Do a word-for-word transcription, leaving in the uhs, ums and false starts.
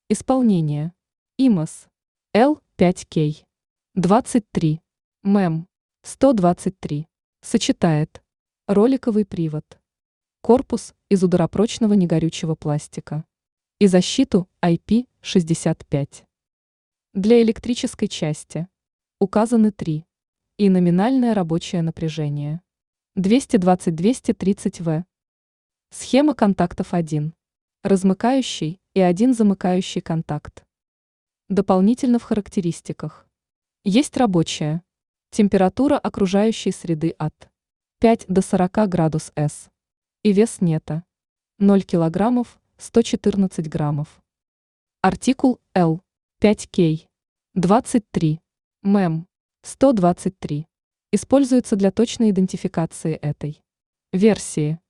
Исполнение. ИМОС Л пять кей двадцать три МЭМ сто двадцать три. Сочетает роликовый привод, корпус из ударопрочного негорючего пластика и защиту ай пи шестьдесят пять. Для электрической части указаны три и номинальное рабочее напряжение двести двадцать — двести тридцать вольт. Схема контактов один. Размыкающий и один замыкающий контакт. Дополнительно в характеристиках. Есть рабочая. Температура окружающей среды от пяти до сорока градусов С. И вес нета ноль килограммов сто четырнадцать граммов. Артикул Л пять кей двадцать три МЭМ сто двадцать три. Используется для точной идентификации этой версии.